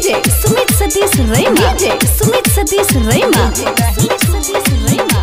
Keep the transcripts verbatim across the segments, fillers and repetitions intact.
DJ Sumit Satish Raima DJ Sumit Satish Raima Sumit Satish Raima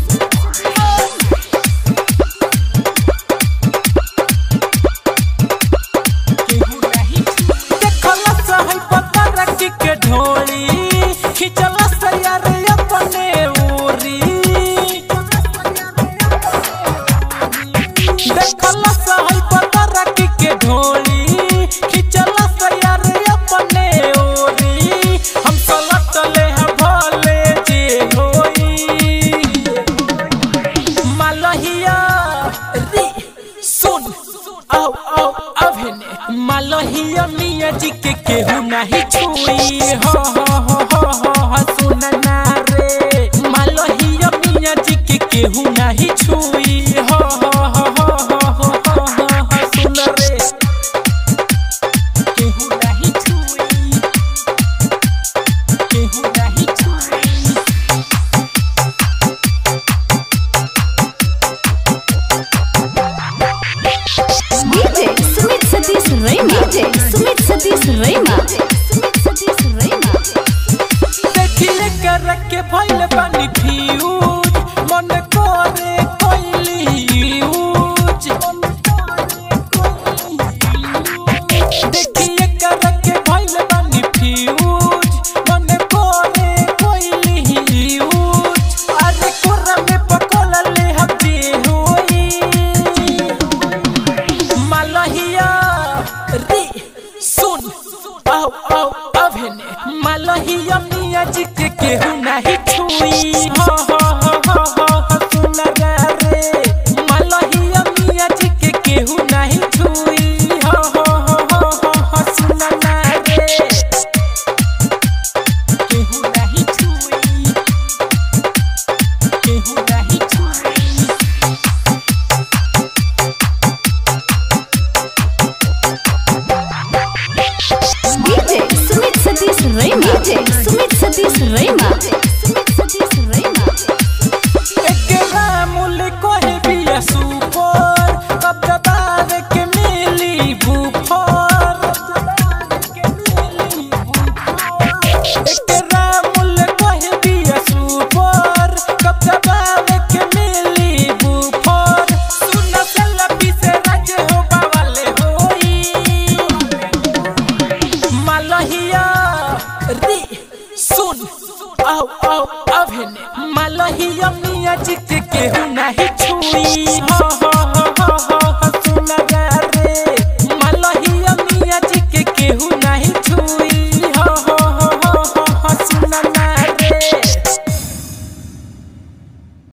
मालहिया मिया जी के केहू नहीं छुई हो हो हो हो हो सुन ना रे मालहिया मिया जी के केहू नहीं छुई हो हो हो हो हो हो सुन रे केहू नहीं छुई केहू नहीं छुई डीजे सुमित सतीश रैमा डीजे सुमित सतीश रैमा सुमित सतीश रैमा देखिए कर के भइल पानी फ्यूज मन करे कोइली यूज देखिए कर के भइल पानी फ्यूज मन करे कोइली यूज अरे कोरा में पकोला ले हबे होई मालहिया रे सुन आओ आओ अभने मालहिया मिया जी के केहू नहीं छुई हो हो हो हो हो सुन रे मालहिया मिया जी के केहू नहीं छुई हो हो हो हो हो सुन रे केहू नहीं छुई केहू नहीं छुई डीजे सुमित सतीश रैमा डीजे सुमित सतीश रैमा।